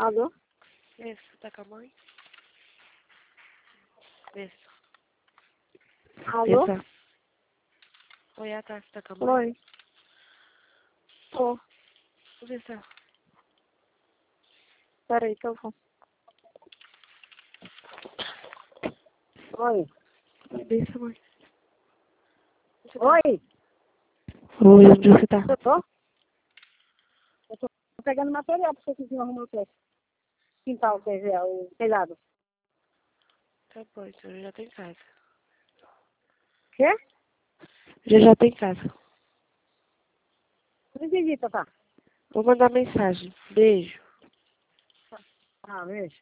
Alô? Vê se você tá com a mãe. Vê se. Alô? Vê se. Oi, tá, você tá com a mãe? Oi. Tô. Vê se. Peraí que eu vou. Oi. Vê se, mãe. Oi. Oi, onde você tá? Eu tô? Eu tô pegando material pra você que arrumar o quê? Quintal, quer dizer, o telhado. Tá bom, então eu já tô em casa. Quê? Já tô em casa. Não entendi, papá. Vou mandar mensagem. Beijo. Ah, beijo.